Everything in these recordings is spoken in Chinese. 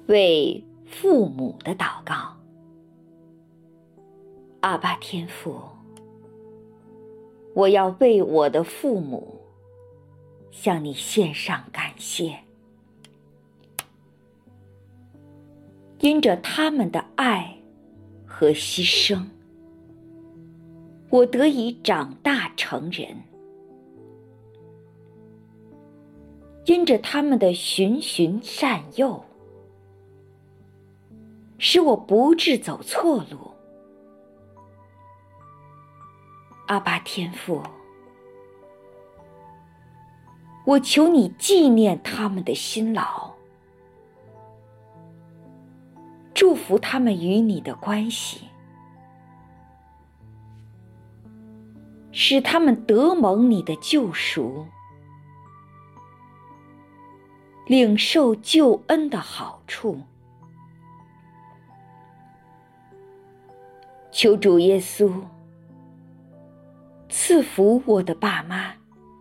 为父母的祷告。阿爸天父，我要为我的父母向你献上感谢，因着他们的爱和牺牲，我得以长大成人。因着他们的循循善诱，使我不致走错路。阿爸天父，我求你纪念他们的辛劳，祝福他们与你的关系，使他们得蒙你的救赎，领受救恩的好处。求主耶稣赐福我的爸妈，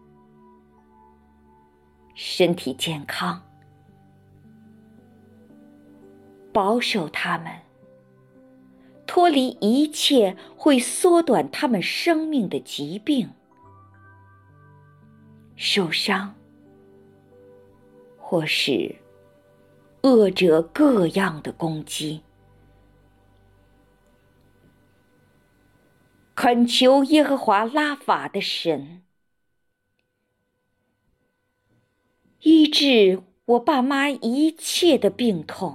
身体健康，保守他们脱离一切会缩短他们生命的疾病、受伤，或是恶者各样的攻击。恳求耶和华拉法的神，医治我爸妈一切的病痛，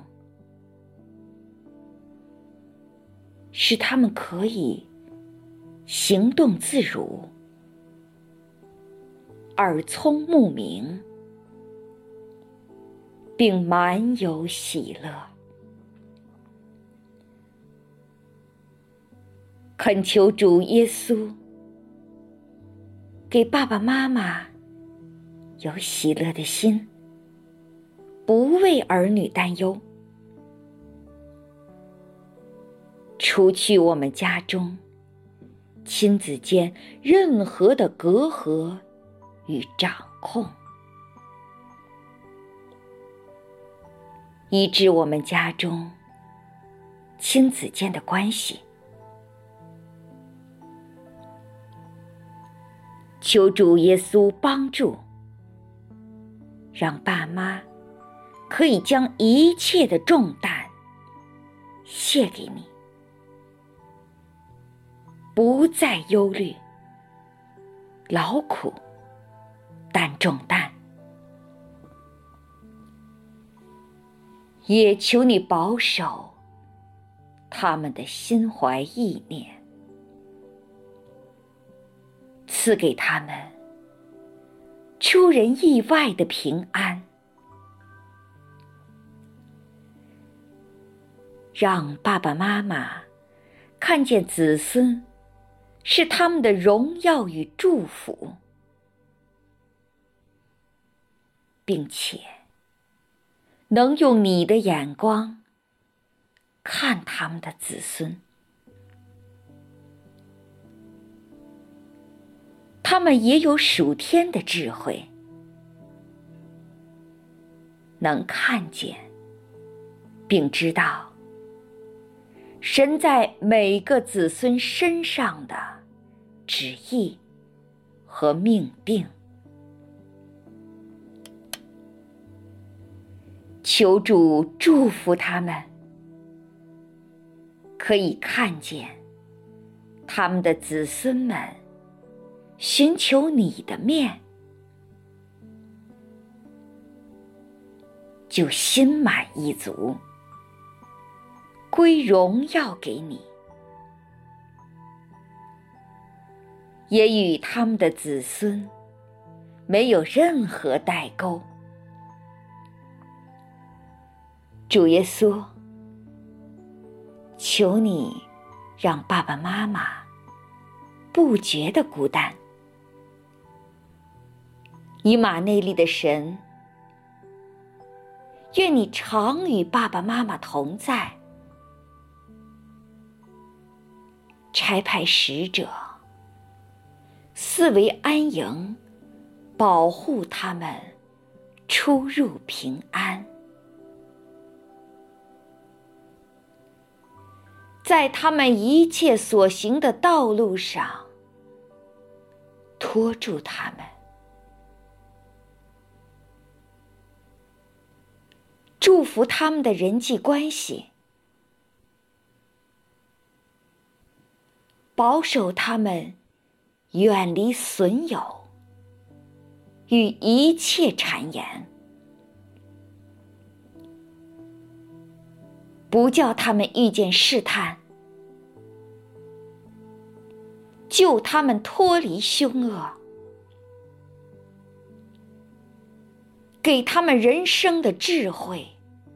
使他们可以行动自如，耳聪目明，并满有喜乐。恳求主耶稣给爸爸妈妈有喜乐的心，不为儿女担忧，除去我们家中亲子间任何的隔阂与掌控，医治我们家中亲子间的关系。求主耶稣帮助，让爸妈可以将一切的重担卸给你，不再忧虑、劳苦、担重担。也求你保守他们的心怀意念，赐给他们出人意外的平安，让爸爸妈妈看见子孙是他们的荣耀与祝福，并且能用你的眼光看他们的子孙。他们也有属天的智慧，能看见并知道神在每个子孙身上的旨意和命定。求主祝福他们，可以看见他们的子孙们寻求你的面，就心满意足，归荣耀给你，也与他们的子孙没有任何代沟。主耶稣，求你让爸爸妈妈不觉得孤单。以马内利的神，愿你常与爸爸妈妈同在，差派使者四围安营，保护他们出入平安。 在他们一切所行的道路上托住他们，祝福他们的人际关系，保守他们远离损友与一切谗言，不叫他们遇见试探，救他们脱离凶恶，给他们人生的智慧，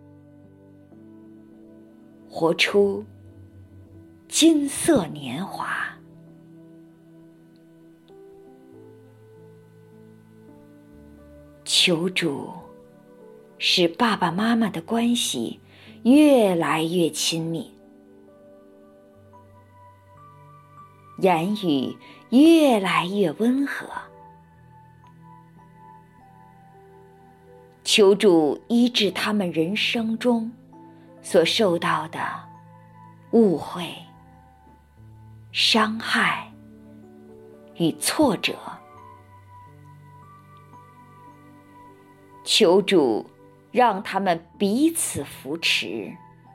活出金色年华。求主使爸爸妈妈的关系越来越亲密，言语越来越温和。求主医治他们人生中所受到的误会、伤害与挫折。求主让他们彼此扶持，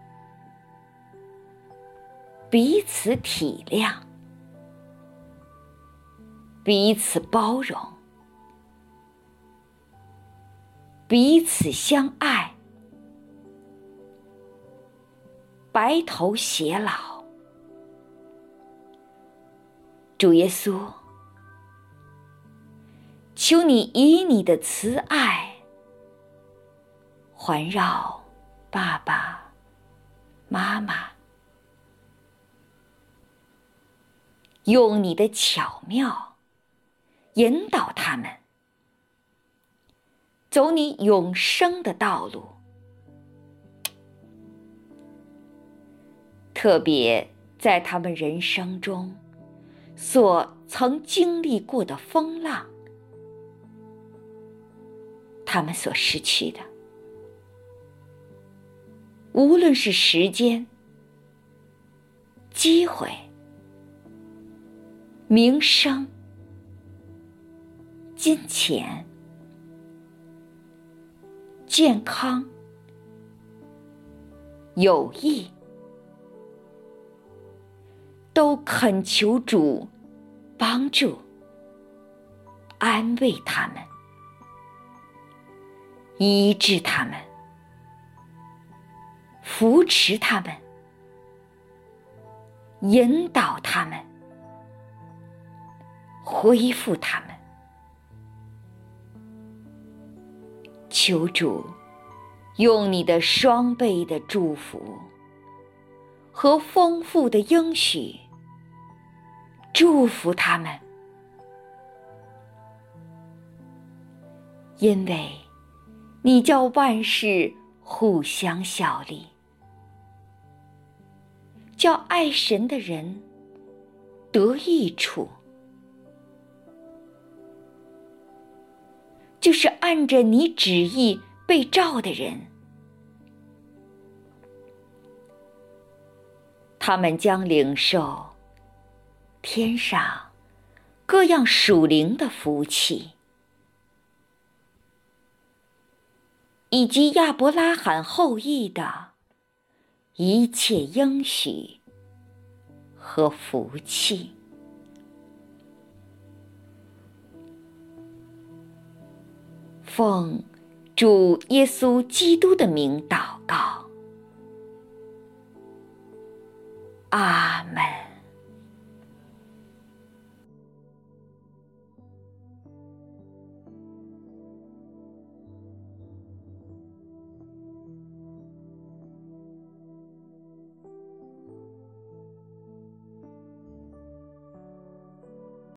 彼此体谅，彼此包容，彼此相爱，白头偕老。主耶稣，求你以你的慈爱环绕爸爸妈妈，用你的巧妙引导他们走你永生的道路。特别在他们人生中所曾经历过的风浪，他们所失去的，无论是时间、机会、名声、金钱、健康、友谊，都恳求主帮助、安慰他们，医治他们，扶持他们，引导他们，恢复他们。求主用你的双倍的祝福和丰富的应许祝福他们，因为你叫万事互相效力，叫爱神的人得益处，就是按着你旨意被召的人。他们将领受天上各样属灵的福气，以及亚伯拉罕后裔的一切应许和福气。奉主耶稣基督的名祷告，阿们。